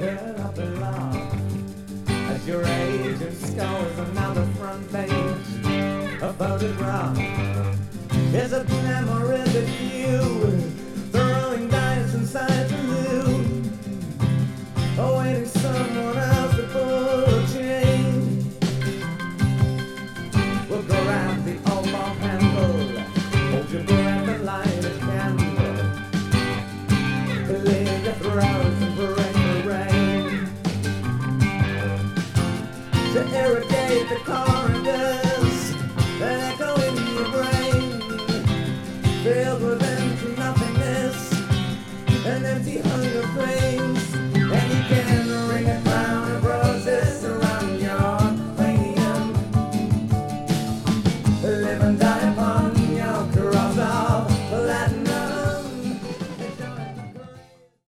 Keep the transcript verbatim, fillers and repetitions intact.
curl up and laugh as your agent scores another front page. A photograph is a memory of you throwing dice inside the loo, awaiting someone else to pull a chain. We'll grab the old ball handle, hold your breath and light a candle, clear your throats and break the rain, to irrigate the corridors that echo in your brain, filled with empty nothingness and empty hunger pains.